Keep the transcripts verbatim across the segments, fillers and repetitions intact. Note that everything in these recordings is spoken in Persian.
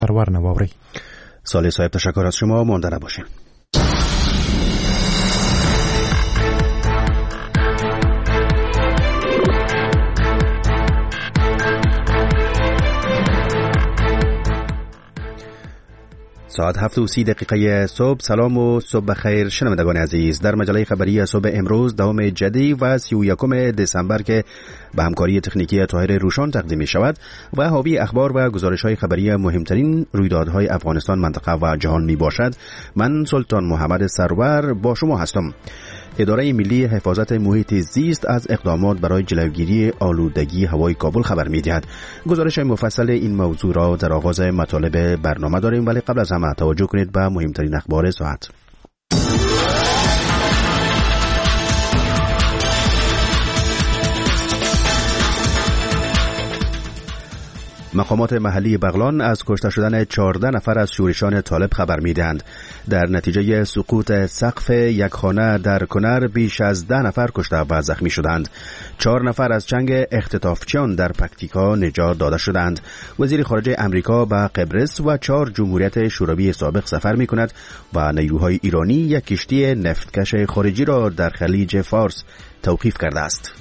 سرور نواوری. صالح صاحب تشکر از شما، مانده نباشین. ساعت هفت و سی دقیقه صبح. سلام و صبح بخیر شنوندگان عزیز. در مجله خبری صبح امروز دوم جدی و سی و یکم دسامبر که به همکاری تکنیکی طاهر روشان تقدیم می شود و حاوی اخبار و گزارش های خبری مهمترین رویدادهای افغانستان، منطقه و جهان می باشد. من سلطان محمد سرور با شما هستم. اداره ملی حفاظت محیط زیست از اقدامات برای جلوگیری آلودگی هوای کابل خبر می‌دهد. گزارش مفصل این موضوع را در آغاز مطالب برنامه داریم، ولی قبل از همه توجه کنید به مهمترین اخبار ساعت. مقامات محلی بغلان از کشته شدن چهارده نفر از شورشان طالب خبر می‌دهند. در نتیجه سقوط سقف یک خانه در کنر بیش از ده نفر کشته و زخمی شدند. چهار نفر از چنگ اختطافچیان در پکتیکا نجات داده شدند. وزیر خارجه امریکا به قبرس و چهار جمهوریت شوروی سابق سفر می‌کند و نیروهای ایرانی یک کشتی نفتکش خارجی را در خلیج فارس توقیف کرده است.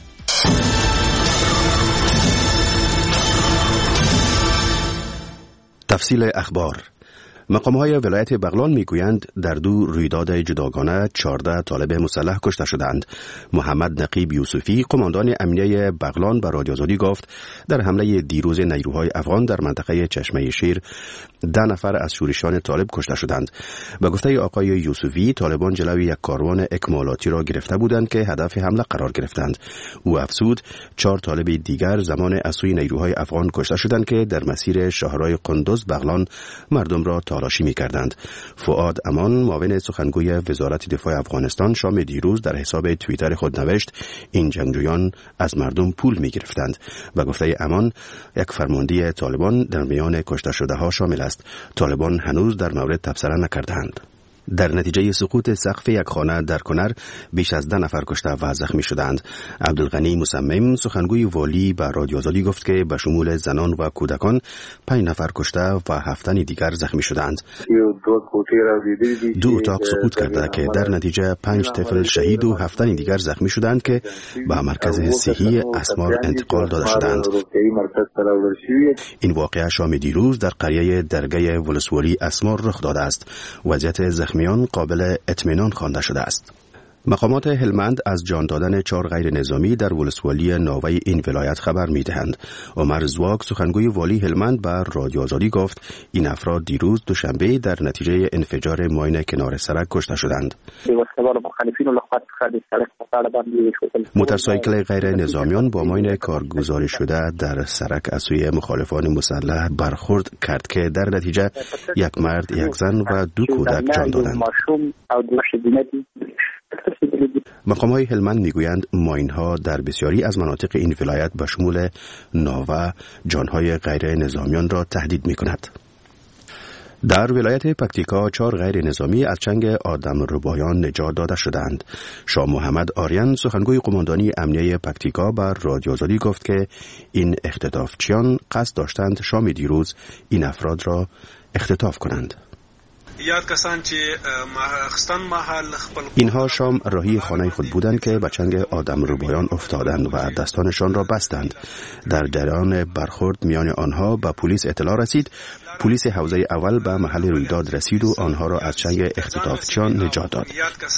تفصیل اخبار. مقام‌های ولایت بغلان میگویند در دو رویداد جداگانه چهارده طالب مسلح کشته شدند. محمد نقیب یوسفی، قماندان امنیه بغلان، به رادیو آزادی گفت در حمله دیروز نیروهای افغان در منطقه چشمه شیر ده نفر از شورشان طالب کشته شدند. به گفته آقای یوسفی، طالبان جلوی یک کاروان اکمالاتی را گرفته بودند که هدف حمله قرار گرفتند. او افزود چهار طالب دیگر زمان از سوی نیروهای افغان کشته شدند که در مسیر شهرهای قندوز بغلان مردم را تالاشی می‌کردند. فؤاد امان، معاون سخنگوی وزارت دفاع افغانستان، شام دیروز در حساب توییتر خود نوشت این جنگجویان از مردم پول می‌گرفتند. و گفته امان، یک فرمانده طالبان در میان کشته شده‌ها شامل است. طالبان هنوز در مورد تبصره نکردند. در نتیجه سقوط سقف یک خانه در کنر بیش از ده نفر کشته و زخمی شدند. عبدالغنی مصمم، سخنگوی والی، به رادیو آزادی گفت که به شمول زنان و کودکان پنج نفر کشته و هفت دیگر زخمی شدند. دو اتاق سقوط کرده که در نتیجه پنج طفل شهید و هفت دیگر زخمی شدند که به مرکز صحی اسمار انتقال داده شدند. این واقعه شام دیروز در قریه درگاه ولسوالی اسمار رخ داده است. وضعیت زخمیان قابل اطمینان خوانده شده است. مقامات هلمند از جان دادن چهار غیر نظامی در ولسوالی ناوی این ولایت خبر می‌دهند. عمر زواک، سخنگوی والی هلمند، به رادیو آزادی گفت این افراد دیروز دوشنبه در نتیجه انفجار ماین کنار سرک کشته شدند. موتورسایکل غیر نظامیان با ماین کارگزاری شده در سرک از سوی مخالفان مسلح برخورد کرد که در نتیجه یک مرد، یک زن و دو کودک جان دادند. مقام‌های هلمند میگویند ماین‌ها در بسیاری از مناطق این ولایت به شمول ناوه جان‌های غیر نظامیان را تهدید می‌کند. در ولایت پکتیکا چهار غیر نظامی از چنگ آدم ربایان نجات داده شدند. شاه محمد آریان، سخنگوی قماندانی امنیه پکتیکا، بر رادیو آزادی گفت که این اختطافچیان قصد داشتند شام دیروز این افراد را اختطاف کنند. اینها شام راهی خانه خود بودند که به چنگ آدم ربایان افتادند و دستانشان را بستند. در جریان برخورد میان آنها به پلیس اطلاع رسید. پلیس حوزه اول به محل رویداد رسید و آنها را از چنگ اختطافچیان نجات داد.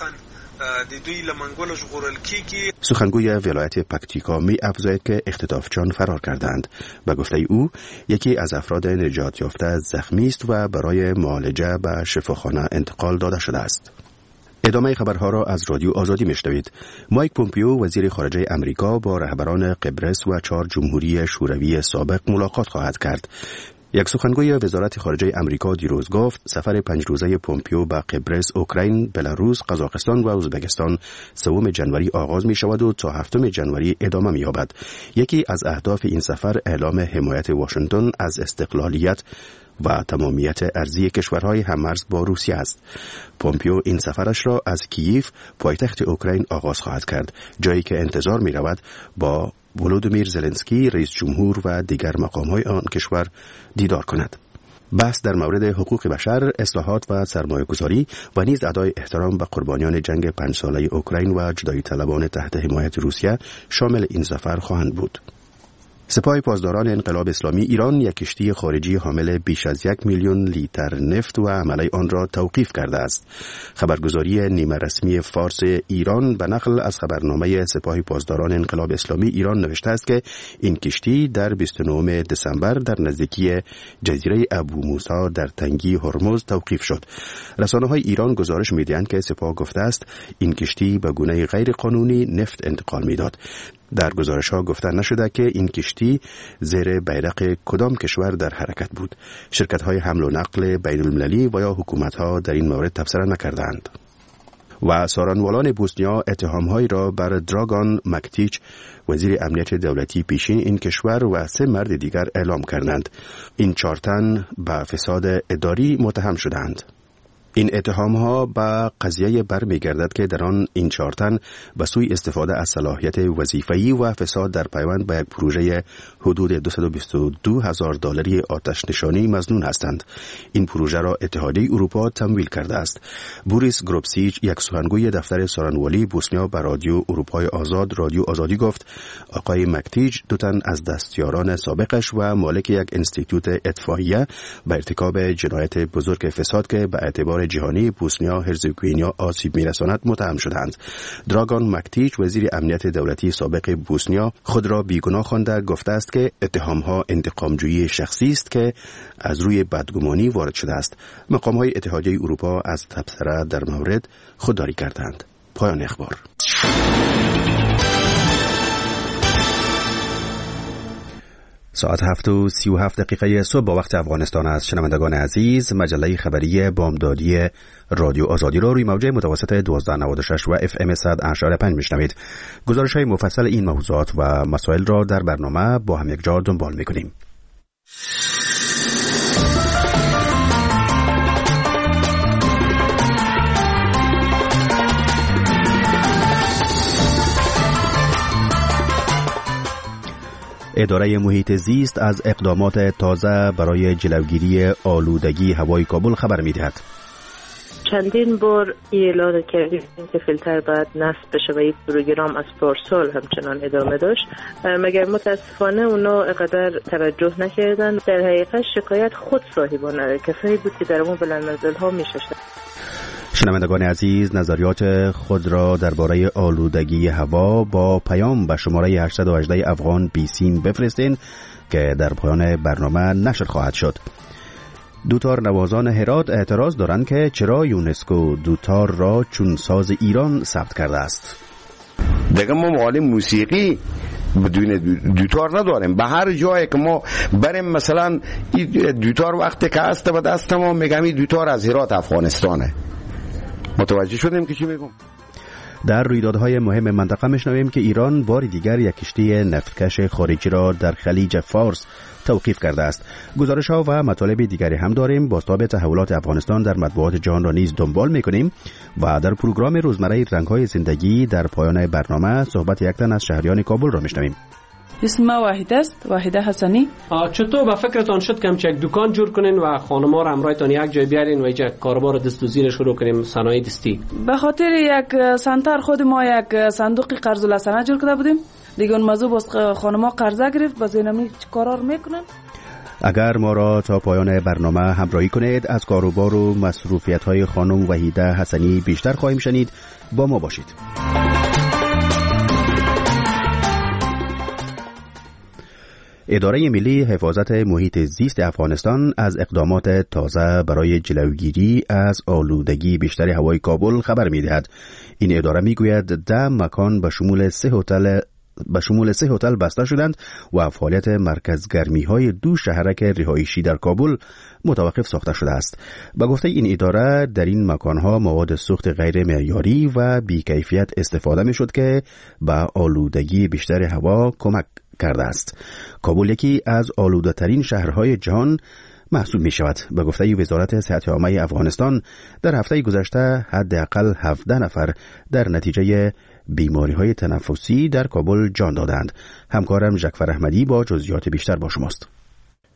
سخنگوی ولایت پکتیکا می افزاید که اختطافچیان فرار کردند. به گفته او، یکی از افراد نجات یافته زخمی است و برای معالجه به شفاخانه انتقال داده شده است. ادامه خبرها را از رادیو آزادی میشنوید. مایک پومپیو، وزیر خارجه امریکا، با رهبران قبرس و چهار جمهوری شوروی سابق ملاقات خواهد کرد. یک سخنگوی وزارت خارجه امریکا دیروز گفت سفر پنج روزه پومپیو به قبرس، اوکراین، بلاروس، قزاقستان و ازبکستان سوم جنوری آغاز می شود و تا هفتم جنوری ادامه می یابد. یکی از اهداف این سفر اعلام حمایت واشنگتن از استقلالیت و تمامیت ارضی کشورهای هممرز با روسیه است. پومپیو این سفرش را از کییف، پایتخت اوکراین، آغاز خواهد کرد، جایی که انتظار می رود با ولودیمیر زلنسکی، رئیس جمهور و دیگر مقام‌های آن کشور دیدار کند. بحث در مورد حقوق بشر، اصلاحات و سرمایه‌گذاری و نیز ادای احترام به قربانیان جنگ پنج ساله اوکراین و جدایی طلبان تحت حمایت روسیه شامل این سفر خواهند بود. سپاه پاسداران انقلاب اسلامی ایران یک کشتی خارجی حامل بیش از یک میلیون لیتر نفت و عمله آن را توقیف کرده است. خبرگزاری نیمه رسمی فارس ایران به نقل از خبرنامه سپاه پاسداران انقلاب اسلامی ایران نوشته است که این کشتی در بیست و نهم دسامبر در نزدیکی جزیره ابو موسی در تنگی هرمز توقیف شد. رسانه‌های ایران گزارش می‌دهند که سپاه گفته است این کشتی به گونه غیر قانونی نفت انتقال می‌داد. در گزارش‌ها گفته نشده که این کشتی زیر بیرق کدام کشور در حرکت بود. شرکت‌های حمل و نقل بین‌المللی و یا حکومت‌ها در این مورد تبصره نکردند. و سارنوالان بوسنیا اتهام‌هایی را بر دراگان مکتیچ وزیر امنیت دولتی پیشین این کشور و سه مرد دیگر اعلام کردند. این چهار تن به فساد اداری متهم شدند. این اتهام‌ها به قضیه برمیگردد که در آن این چهار تن به سوی استفاده از صلاحیت وظیفه‌ای و فساد در پیوند به یک پروژه حدود دویست و بیست و دو هزار دلاری آتش نشانی مظنون هستند. این پروژه را اتحادیه اروپا تمویل کرده است. بوریس گروبسیچ، یک سخنگوی دفتر سارنوالی بوسنیا، به رادیو اروپای آزاد رادیو آزادی گفت آقای مکتیچ دو تن از دستیاران سابقش و مالک یک انستیتوت اطفائیه به ارتکاب جنایت بزرگ فساد که به اعتبار جهانی بوسنیا هرزگوینیا آسیب میرساند متهم شدند. دراگان مکتیچ وزیر امنیت دولتی سابق بوسنیا خود را بیگناه خوانده گفته است که اتهام‌ها انتقامجویی شخصی است که از روی بدگمانی وارد شده است. مقام‌های اتحادیه اروپا از تبصره در مورد خودداری کردند. پایان اخبار. ساعت هفت و سی و هفت دقیقه صبح با وقت افغانستان است. شنوندگان عزیز، مجله خبری بامدادی رادیو آزادی را روی موجه متوسط دوازده نود و شش و اف ام صد اشاره پنج میشنوید. گزارش های مفصل این موضوعات و مسائل را در برنامه با هم یک جا دنبال میکنیم. اداره محیط زیست از اقدامات تازه برای جلوگیری آلودگی هوای کابل خبر می‌دهد. چندین بار اعلان کردیم که فیلتر باید نصب بشه و این پروگرام از پارسال همچنان ادامه داشت، مگر متاسفانه اونا اقدر توجه نکردن. در حقیقت شکایت خود صاحبان کسایی بود که در اون بلندمنزل ها میشستن. شنوندگان عزیز، نظریات خود را درباره آلودگی هوا با پیام به شماره هشتصد و هجده افغان بیسیم بفرستین که در پایان برنامه نشر خواهد شد. دوتار نوازان هرات اعتراض دارند که چرا یونسکو دوتار را چون ساز ایران ثبت کرده است. دیگه ما معلم موسیقی بدون دوتار نداریم. به هر جایی که ما بریم مثلا این دوتار وقتی که هست به دست ما میگم این دوتار از هرات افغانستانه. متوجه شدیم که چی میگم؟ در رویدادهای مهم منطقه میشنویم که ایران بار دیگر یک کشتی نفتکش خارجی را در خلیج فارس توقیف کرده است. گزارش ها و مطالب دیگری هم داریم. بازتاب تحولات افغانستان در مطبوعات جهان را نیز دنبال میکنیم و در پروگرام روزمره رنگ‌های زندگی در پایان برنامه صحبت یک تن از شهریان کابل را میشنویم. اسم ما واحده است، واحده حسنی. چطور به فکرتان شد که همچه یک دکان جور کنین و خانم‌ها را همراهتان یک جای بیارین و یک کاروبار دست و زیر شروع کنیم صنایع دستی؟ به خاطر یک سنتر خود ما یک صندوق قرض الحسنه جور کرده بودیم. دیگه اون موضوع باز خانم‌ها قرضه گرفت، باز اینمی کارا رو میکنن. اگر ما را تا پایان برنامه همراهی کنید از کاروبار و مصروفیت‌های خانم وحیده حسنی بیشتر خواهیم شنید. با ما باشید. اداره ملی حفاظت محیط زیست افغانستان از اقدامات تازه برای جلوگیری از آلودگی بیشتر هوای کابل خبر می‌دهد. این اداره می‌گوید ده مکان به شمول سه هتل به شمول سه هتل بسته شدند و فعالیت مرکز گرمی‌های دو شهرک رهایشی در کابل متوقف ساخته شده است. به گفته این اداره در این مکان‌ها مواد سوخت غیر معیاری و بی‌کیفیت استفاده می‌شد که به آلودگی بیشتر هوا کمک کرده است. کابل یکی از آلوده‌ترین شهرهای جهان محسوب می شود. به گفته وزارت صحت عامه افغانستان در هفته گذشته حداقل هفده نفر در نتیجه بیماری‌های تنفسی در کابل جان دادند. همکارم ژکفر احمدی با جزئیات بیشتر با شماست.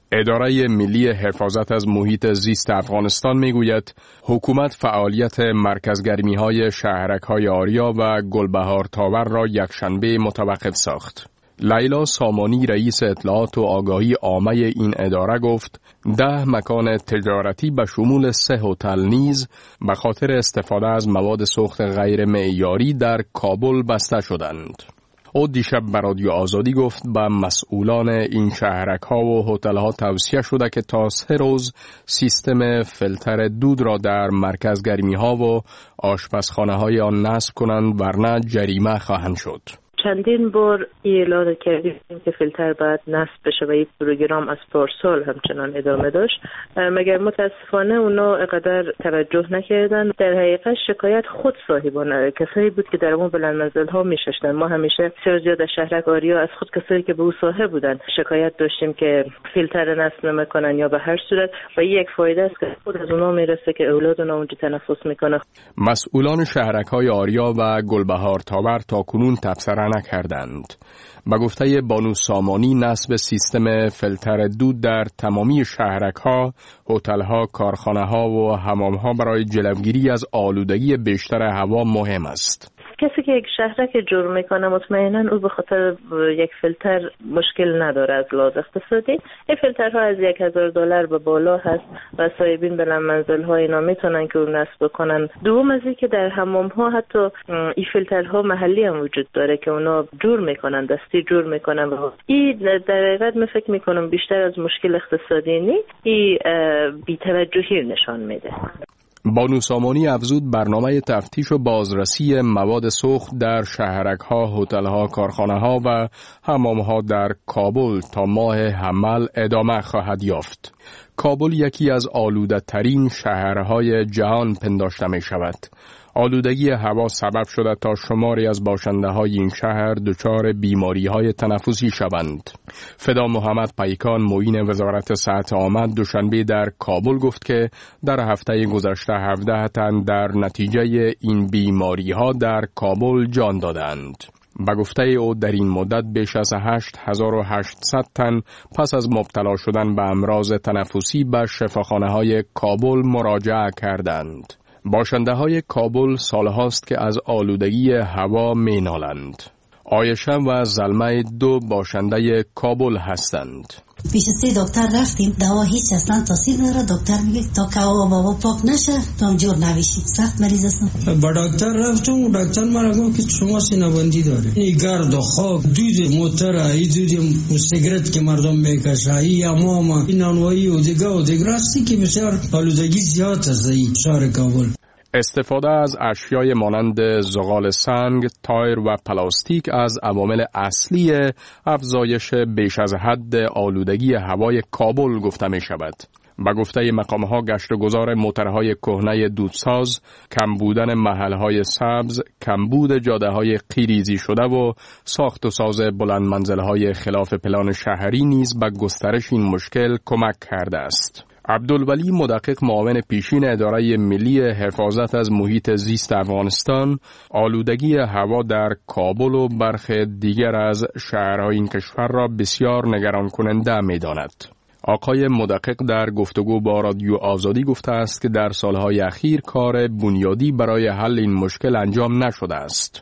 اداره ملی حفاظت از محیط زیست افغانستان میگوید حکومت فعالیت مرکزگرمی‌های شهرک‌های آریا و گلبهار تاور را یکشنبه متوقف ساخت. لیلا سامانی رئیس اطلاعات و آگاهی عامه این اداره گفت ده مکان تجارتی به شمول سه هتل نیز به خاطر استفاده از مواد سوخت غیر معیاری در کابل بسته شدند. او دیشب به رادیو آزادی گفت به مسئولان این شهرک‌ها و هتل‌ها توصیه شده که تا سه روز سیستم فیلتر دود را در مرکزگرمی‌ها و آشپزخانه‌های آن نصب کنند ورنه جریمه خواهند شد. چندین بار اعلام کردیم که فیلتر باید نصب بشه و این پروگرام از پارسال همچنان ادامه داشت، مگر متاسفانه اونا اقدر توجه نکردن. در حقیقت شکایت خود صاحبان کسایی بود که در اون بلند منزل ها میششتن. ما همیشه بسیار زیاد از شهرک آریا از خود کسایی که به او صاحب بودن شکایت داشتیم که فیلتر نصب نمیکنن یا به هر صورت، و یک فایده است که خود از اونا میرسه که اولاد اونا اونجا تنفس میکنه. مسئولان شهرک های آریا و گلبهار تاور تا کنون تبصره نکردند. به گفته بانو سامانی نصب سیستم فیلتر دود در تمامی شهرک‌ها، هتل‌ها، کارخانه‌ها و حمام‌ها برای جلوگیری از آلودگی بیشتر هوا مهم است. کسی که یک شهرک جور میکنه مطمئنا او به خاطر یک فیلتر مشکل نداره از لحاظ اقتصادی. این فیلترها از یک هزار دلار به بالا هست و صاحبین بلند منزل ها اینا میتونن که اون نصب کنن. دوم از این که در حمام ها حتی این فیلترها محلی هم وجود داره که اونا جور میکنن، دستی جور میکنن و این در حقیقت من فکر میکنم بیشتر از مشکل اقتصادی نی، این بی‌توجهی نشان میده. بانو سامانی افزود برنامه تفتیش و بازرسی مواد سوخت در شهرک‌ها، هتل‌ها، کارخانه‌ها و حمام‌ها در کابل تا ماه حمل ادامه خواهد یافت. کابل یکی از آلوده‌ترین شهرهای جهان پنداشته می شود. آلودگی هوا سبب شده تا شماری از باشنده های این شهر دچار بیماری های تنفسی شوند. فدا محمد پیکان معین وزارت صحت عامه دوشنبه در کابل گفت که در هفته گذشته هفده تن در نتیجه این بیماری ها در کابل جان دادند. به گفته او در این مدت بیش از هشت هزار و هشتصد تن پس از مبتلا شدن به امراض تنفسی به شفاخانه های کابل مراجعه کردند. باشنده های کابل سالهاست که از آلودگی هوا می نالند. آیشه و زلمه دو باشنده کابل هستند. پیش سه دکتر رفتیم، دوا هیچ اصلا تاثیر نداره. دکتر میگه تا که هوا بابا پاک نشه تو جور نویشی. سخت مریض هستم. با دکتر رفتم، دکتر مرا گفت که شما سینه بندی داره. این گرد و خاک، دود موتور، این دود سیگرت که مردم میکشه، این حمام، این نانوایی و دیگه و دیگه راستی که بسیار آلودگی زیاد است این شهر کابل. استفاده از اشیای مانند زغال سنگ، تایر و پلاستیک از عوامل اصلی افزایش بیش از حد آلودگی هوای کابل گفته می شود. به گفته مقام‌ها گشت‌وگذار موتورهای کهنه دودساز، کم بودن محل‌های سبز، کمبود جاده‌های قیریزی شده و ساخت و ساز بلند منزل‌های خلاف پلان شهری نیز به گسترش این مشکل کمک کرده است. عبدالولی مدقق معاون پیشین اداره ملی حفاظت از محیط زیست افغانستان آلودگی هوا در کابل و برخی دیگر از شهرهای این کشور را بسیار نگران کننده می داند. آقای مدقق در گفتگو با رادیو آزادی گفته است که در سالهای اخیر کار بنیادی برای حل این مشکل انجام نشده است.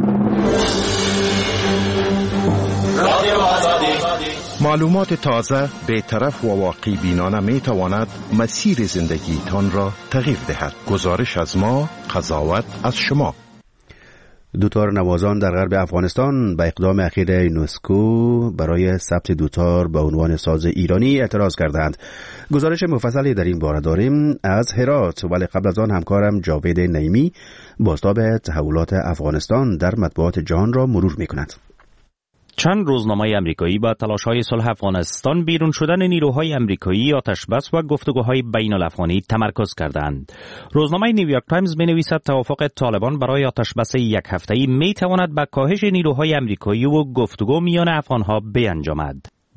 معلومات تازه، بی‌طرف و واقعی بینانه می تواند مسیر زندگی تان را تغییر دهد. گزارش از ما، قضاوت از شما. دوتار نوازان در غرب افغانستان به اقدام اخیر یونسکو برای ثبت دوتار به عنوان ساز ایرانی اعتراض کردند. گزارش مفصلی در این باره داریم از هرات، ولی قبل از آن همکارم جاوید نعیمی بازتاب تحولات افغانستان در مطبوعات جهان را مرور می کند. چند روزنامه امریکایی با تلاش‌های صلح افغانستان بیرون شدن نیروهای امریکایی، آتشبس و گفتگوهای بین الافغانی تمرکز کردند. روزنامه نیویورک تایمز می‌نویسد توافق طالبان برای آتشبس یک هفته‌ای می‌تواند به کاهش نیروهای امریکایی و گفتگو میان افغان‌ها بیانجامد.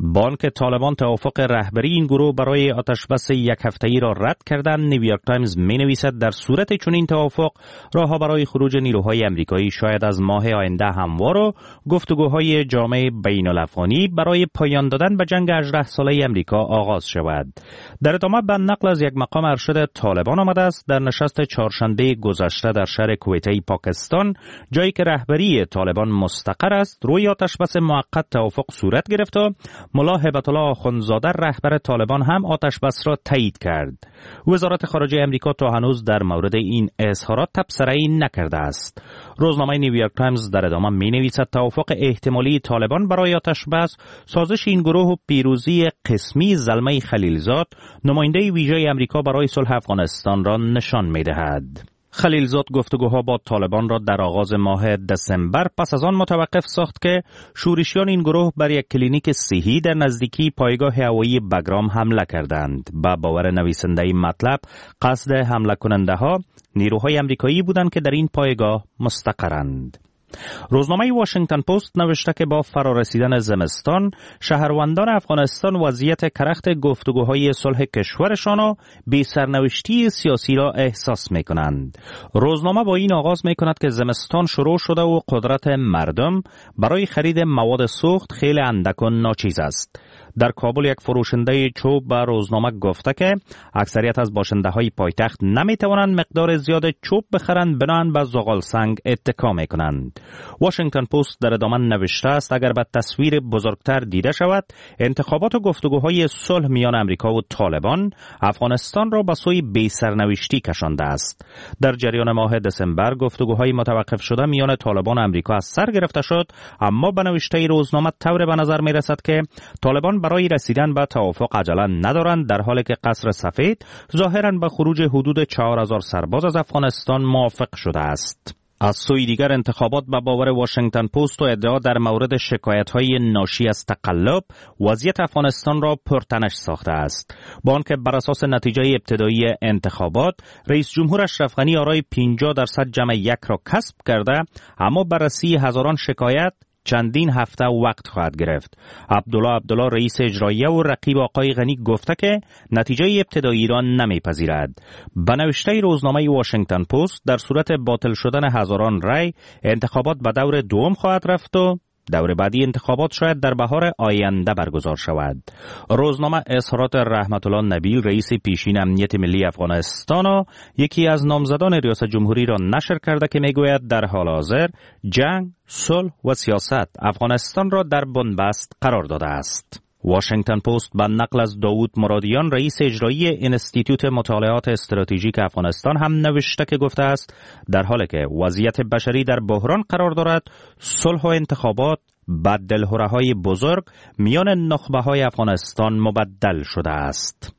بانک طالبان توافق رهبری این گروه برای آتشبس یک هفته‌ای را رد کردند. نیویورک تایمز می‌نویسد در صورت چنین توافق راه‌ها برای خروج نیروهای آمریکایی شاید از ماه آینده هموار و گفتگوهای جامعه بین‌الافغانی برای پایان دادن به جنگ هجده ساله آمریکا آغاز شود. در ادامه به نقل از یک مقام ارشد طالبان آمده است در نشست چهارشنبه گذشته در شهر کویته پاکستان، جایی که رهبری طالبان مستقر است، روی آتشبس موقت توافق صورت گرفت و ملا هیبت الله آخوندزاده رهبر طالبان هم آتشبس را تایید کرد. وزارت خارجه آمریکا تا هنوز در مورد این اظهارات تبصره‌ای نکرده است. روزنامه نیویورک تایمز در ادامه می‌نویسد توافق احتمالی طالبان برای آتشبس، سازش این گروه و پیروزی قسمی زلمه خلیلزاد، نماینده ویژه آمریکا برای صلح افغانستان را نشان می‌دهد. خلیلزاد گفتگوها با طالبان را در آغاز ماه دسامبر پس از آن متوقف ساخت که شورشیان این گروه بر یک کلینیک صحی در نزدیکی پایگاه هوایی بگرام حمله کردند. با باور نویسنده مطلب، قصد حمله کننده ها نیروهای آمریکایی بودند که در این پایگاه مستقرند. روزنامه واشنگتن پست نوشته که با فرارسیدن زمستان شهروندان افغانستان وضعیت کرخت گفتگوهای صلح کشورشان و بی سرنوشتی سیاسی را احساس می کنند. روزنامه با این آغاز می کند که زمستان شروع شده و قدرت مردم برای خرید مواد سوخت خیلی اندک و ناچیز است. در کابل یک فروشنده چوب به روزنامه گفته که اکثریت از باشنده های پایتخت نمی توانند مقدار زیاد چوب بخرند، بنابراین به زغال سنگ اتکا می کنند. واشنگتن پست در ادامه نوشته است اگر به تصویر بزرگتر دیده شود، انتخابات و گفتگوهای صلح میان امریکا و طالبان افغانستان را به سوی بی سرنوشتی کشانده است. در جریان ماه دسامبر گفتگوهای متوقف شده میان طالبان و امریکا از سر گرفته شد، اما به نوشته روزنامه طور به نظر می رسد که طالبان برای رسیدن به توافق عجله ندارند، در حالی که قصر سفید ظاهراً به خروج حدود چهار هزار سرباز از افغانستان موافق شده است. از سوی دیگر انتخابات به باور واشنگتن پست و ادعا در مورد شکایت‌های ناشی از تقلب وضعیت افغانستان را پرتنش ساخته است. با آنکه بر اساس نتیجه ابتدایی انتخابات رئیس جمهور اشرف غنی آرای پنجاه درصد جمع یک را کسب کرده، اما بررسی هزاران شکایت چندین هفته وقت خواهد گرفت. عبدالله عبدالله رئیس اجراییه و رقیب آقای غنی گفته که نتیجه ابتدایی را نمیپذیرد. به نوشته روزنامه واشنگتن پست در صورت باطل شدن هزاران رای انتخابات به دور دوم خواهد رفت و دور بعدی انتخابات شاید در بهار آینده برگزار شود. روزنامه اظهارات رحمت الله نبیل رئیس پیشین امنیت ملی افغانستان و یکی از نامزدان ریاست جمهوری را نشر کرده که میگوید در حال حاضر جنگ، صلح و سیاست افغانستان را در بنبست قرار داده است. واشنگتن پست به نقل از داوود مرادیان رئیس اجرایی انستیتوت مطالعات استراتژیک افغانستان هم نوشته که گفته است در حالی که وضعیت بشری در بحران قرار دارد، صلح و انتخابات با دلهره‌های بزرگ میان نخبه‌های افغانستان مبدل شده است.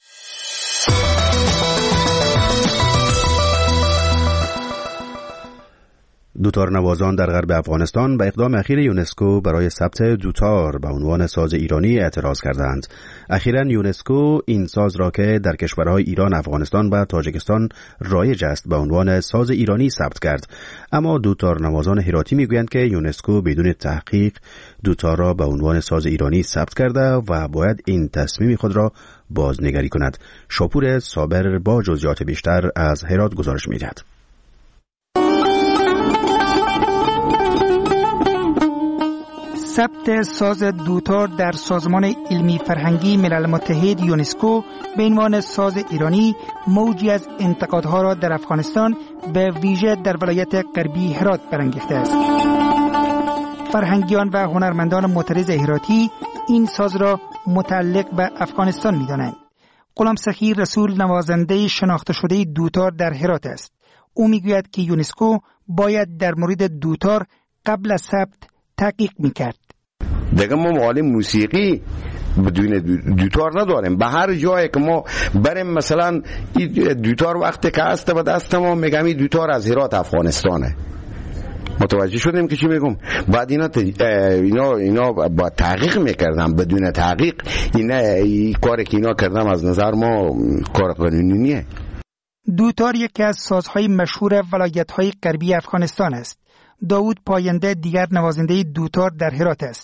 دوتار نوازان در غرب افغانستان به اقدام اخیر یونسکو برای ثبت دوتار به عنوان ساز ایرانی اعتراض کردند. اخیراً یونسکو این ساز را که در کشورهای ایران، افغانستان و تاجیکستان رایج است به عنوان ساز ایرانی ثبت کرد. اما دوتار نوازان هراتی میگویند که یونسکو بدون تحقیق دوتار را به عنوان ساز ایرانی ثبت کرده و باید این تصمیم خود را بازنگری کند. شاپور صابر با جزئیات بیشتر از هرات گزارش می‌دهد. ثبت ساز دوتار در سازمان علمی فرهنگی ملل متحد یونسکو به عنوان ساز ایرانی موجی از انتقادها را در افغانستان به ویژه در ولایت غربی هرات برانگیخته است. فرهنگیان و هنرمندان معترض هراتی این ساز را متعلق به افغانستان می‌دانند. غلام سخی رسول نوازنده شناخته شده دوتار در هرات است. او میگوید که یونسکو باید در مورد دوتار قبل از ثبت تحقیق میکرد. دیگه ما معلم موسیقی بدون دوتار نداریم. به هر جایی که ما بریم مثلا این دوتار وقتی که هست به دست ما میگم این دوتار از هرات افغانستانه. متوجه شدیم که چی میگم؟ بعد اینا اینا اینا با تحقیق میکردم. بدون تحقیق اینا این کاری که اینا کردم از نظر ما کار قانونی نیه. دوتار یکی از سازهای مشهور ولایت‌های غربی افغانستان است. داوود پاینده دیگر نوازنده دوتار در هرات است.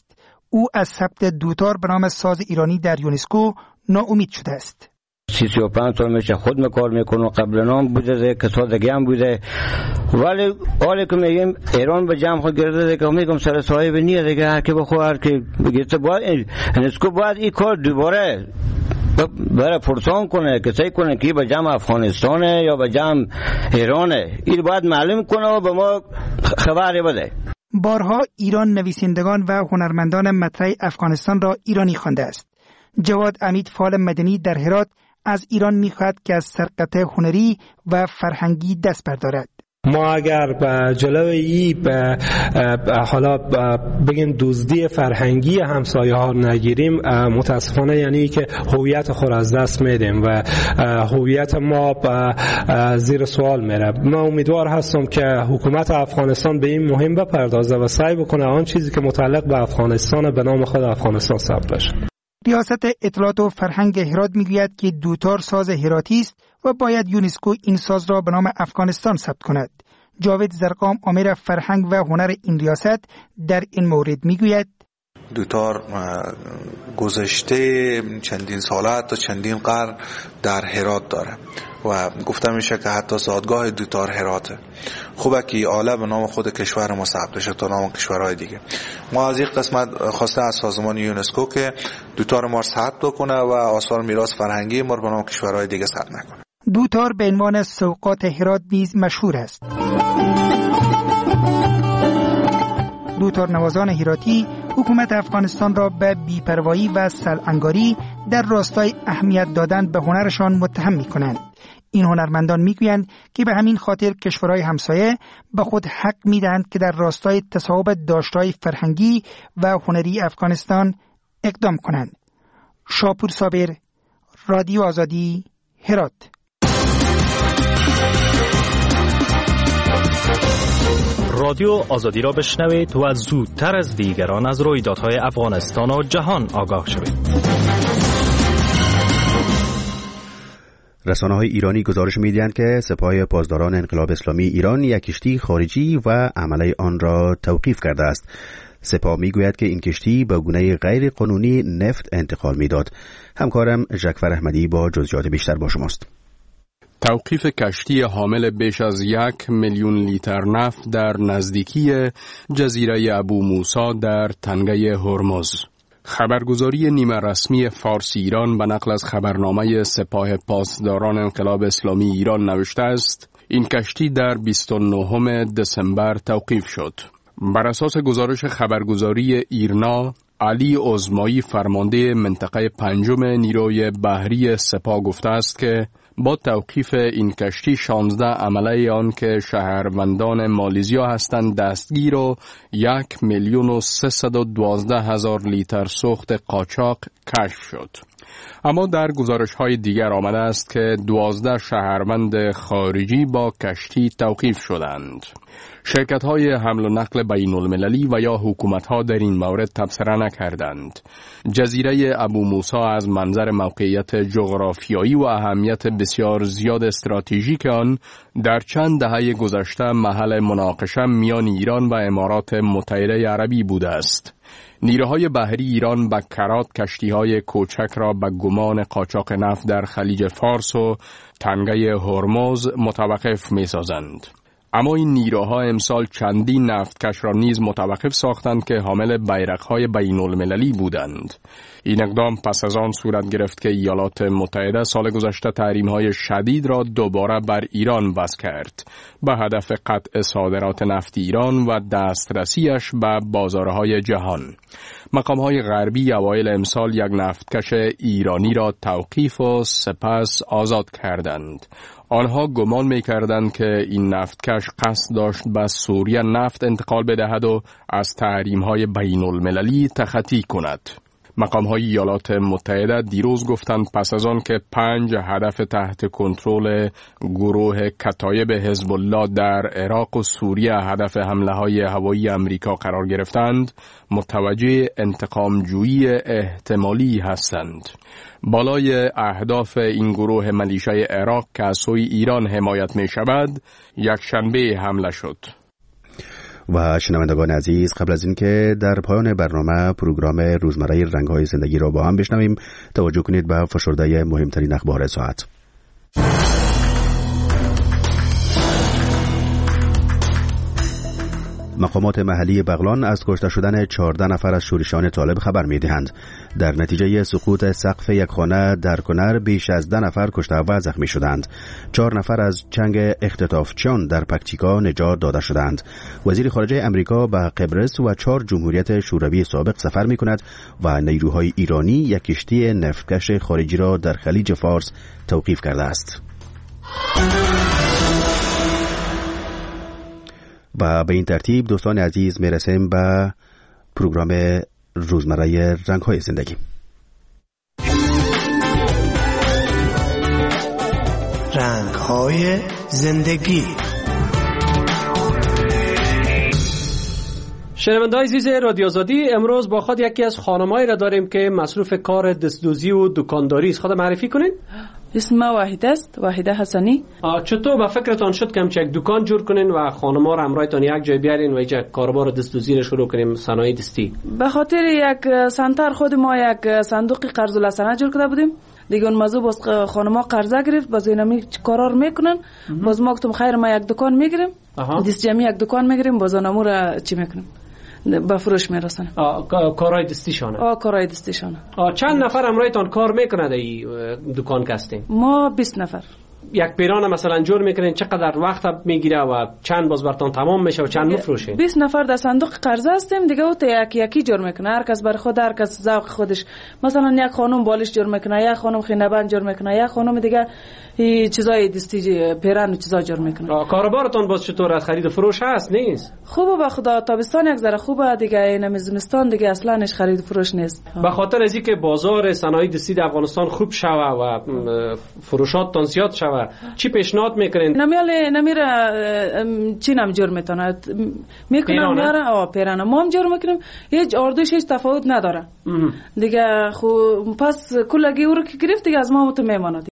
او از ثبت دوتار به نام ساز ایرانی در یونسکو ناامید شده است. سی سی و پنج سال میشه خود کار میکنه، قبل نام بوده که سازگی هم بوده، ولی حالی که میگیم ایران به جمع خود گرده که میگم سر صاحب نیه دیگه، هر که بخواه هر که بگیرته باید یونسکو باید این کار دوباره برای پرسان کنه که سعی کنه که به جمع افغانستانه یا به جمع ایرانه، این باید معلوم کنه و به ما خبری بده. بارها ایران نویسندگان و هنرمندان مطرح افغانستان را ایرانی خوانده است. جواد امید فعال مدنی در هرات از ایران می‌خواهد که از سرقت هنری و فرهنگی دست بردارد. ما اگر به جلوی به حالا بگیم دزدی فرهنگی همسایه ها نگیریم، متاسفانه یعنی که هویت خود از دست میدیم و هویت ما زیر سوال میره. من امیدوار هستم که حکومت افغانستان به این مهم بپردازه و سعی بکنه آن چیزی که متعلق به افغانستان به نام خود افغانستان ثبت بشه. ریاست اطلاعات و فرهنگ هرات میگوید که دوتار ساز هراتی است و باید یونسکو این ساز را به نام افغانستان ثبت کند. جاوید زرقام امیر فرهنگ و هنر این ریاست در این مورد میگوید دوتار گذشته چندین ساله تا چندین قرن در هرات داره و گفته میشه که حتی زادگاه دوتار هراته. خوبه که آله به نام خود کشور ما ثبت بشه تا نام کشورهای دیگه. ما از این قسمت خواسته از سازمان یونسکو که دوتار ما ثبت کنه و آثار میراث فرهنگی ما به نام کشورهای دیگه ثبت نکنه. دوتار به عنوان سوقات هرات نیز مشهور است. دوتار نوازان هراتی حکومت افغانستان را به بی‌پروایی و سرانگاری در راستای اهمیت دادن به هنرشان متهم می‌کنند. این هنرمندان میگویند که به همین خاطر کشورهای همسایه به خود حق میدهند که در راستای تصاحب داشته‌های فرهنگی و هنری افغانستان اقدام کنند. شاپور صابر، رادیو آزادی، هرات. رادیو آزادی را بشنوید و زودتر از دیگران از رویدادهای افغانستان و جهان آگاه شوید. رسانه‌های ایرانی گزارش می‌دهند که سپاه پاسداران انقلاب اسلامی ایران یک کشتی خارجی و عمله آن را توقیف کرده است. سپاه میگوید که این کشتی به گونه غیر قانونی نفت انتقال میداد. همکارم ژکفر احمدی با جزئیات بیشتر با شماست. توقیف کشتی حامل بیش از یک میلیون لیتر نفت در نزدیکی جزیره ابو موسی در تنگه هرمز. خبرگزاری نیمه رسمی فارسی ایران به نقل از خبرنامه سپاه پاسداران انقلاب اسلامی ایران نوشته است: این کشتی در بیست و نهم دسامبر توقیف شد. بر اساس گزارش خبرگزاری ایرنا، علی عظمایی فرمانده منطقه پنجم نیروی بحری سپاه گفته است که با توقیف این کشتی شانزده عمله آن که شهروندان مالیزیا هستند دستگیر و یک میلیون و سیصد و دوازده هزار لیتر سوخت قاچاق کشف شد. اما در گزارش های دیگر آمده است که دوازده شهروند خارجی با کشتی توقیف شدند. شرکت های حمل و نقل بین المللی و یا حکومت ها در این مورد تبصره نکردند. جزیره ابو موسی از منظر موقعیت جغرافیایی و اهمیت بسیار زیاد استراتژیک آن در چند دهه گذشته محل مناقشه میان ایران و امارات متحده عربی بوده است. نیروهای بحری ایران به کرات کشتی‌های کوچک را به گمان قاچاق نفت در خلیج فارس و تنگه هرمز متوقف می‌سازند. اما این نیروها امسال چندین نفتکش را نیز متوقف ساختند که حامل بیرق‌های بین المللی بودند. این اقدام پس از آن صورت گرفت که ایالات متحده سال گذشته تحریم‌های شدید را دوباره بر ایران وضع کرد به هدف قطع صادرات نفت ایران و دسترسیش به بازارهای جهان. مقام‌های غربی اوایل امسال یک نفتکش ایرانی را توقیف و سپس آزاد کردند. آنها گمان می‌کردند که این نفتکش قصد داشت به سوریه نفت انتقال بدهد و از تحریم‌های بین المللی تخطی کند. مقام‌های ایالات متحده دیروز گفتند پس از آن که پنج هدف تحت کنترل گروه کتایب حزب الله در عراق و سوریه هدف حمله‌های هوایی آمریکا قرار گرفتند، متوجه انتقام‌جویی احتمالی هستند. بالای اهداف این گروه ملیشه‌ای عراق که از سوی ایران حمایت می شود، یک شنبه حمله شد. و شنوندگان عزیز، قبل از اینکه در پایان برنامه پروگرام روزمره رنگ‌های زندگی را با هم بشنویم، توجه کنید به فشرده مهمترین اخبار ساعت. مقامات محلی بغلان از کشته شدن چهارده نفر از شورشیان طالب خبر می‌دهند. در نتیجه سقوط سقف یک خانه در کنر بیش از ده نفر کشته و زخمی شدند. چهار نفر از چنگ اختطافچیان در پکتیکا نجات داده شدند. وزیر خارجه امریکا به قبرس و چهار جمهوریت شوروی سابق سفر می‌کند و نیروهای ایرانی یک کشتی نفتکش خارجی را در خلیج فارس توقیف کرده است. و به این ترتیب دوستان عزیز میرسیم به پروگرام روزمره رنگ‌های زندگی. رنگ‌های زندگی. شنونده‌های عزیز رادیو آزادی، امروز با خود یکی از خانمایی را داریم که مصروف کار دستدوزی و دکانداری است. خود معرفی کنین؟ اسم ما واحده است، واحده حسنی. چطور به فکرتان شد که همچه یک دکان جور کنین و خانم‌ها را همراهتان یک جای بیارین و یک کاروبار دستدوزی را شروع کنیم، صنایع دستی؟ به خاطر یک سنتر خود ما یک صندوق قرض الحسنه جور کرده بودیم. دیگه اون موضوع باز خانم‌ها قرضه گرفت، باز اینا می کارا میکنن. باز ما گفتم خیر ما یک دکان میگیریم، دست جمعی یک دکان میگیریم، باز اونمو را چی میکنیم؟ به فروش میرسن. کارهای دستیشانه. آ کارهای دستیشانه. چند نفر همراهتان کار میکنه در این دکان کستین؟ ما بیست نفر. یک پیران مثلا جور میکنین چقدر وقت میگیره و چند باز برتون تمام میشه و چند میفروشین؟ بیست نفر در صندوق قرضه هستیم دیگه، او یکی یکی جور میکنه، هر کس برای خود، هر کس ذوق خودش. مثلا یک خانم بالش جور میکنه، یک خانم خینه‌بند جور میکنه، یک خانم دیگه چیزای دستی پیران و چیزا جور میکنه. کاروبارتون باز چطور از خرید و فروش هست نیست؟ خوبه به خدا، تابستان یک ذره خوبه دیگه، این زمستان دیگه اصلاًش خرید و فروش نیست. به خاطر از اینکه بازار صنایع دستی در افغانستان خوب شوه و فروشات زیاد شوه، چی پیشنهاد میکنین؟ نمیاله نمیره چی نم جور میتونه میکنم میاره آ پیرانه ما هم جور میکنیم، هیچ اردوش هیچ تفاوت نداره دیگه. خو پس کلگی او رو که گرفت دیگه از ما تو میماند.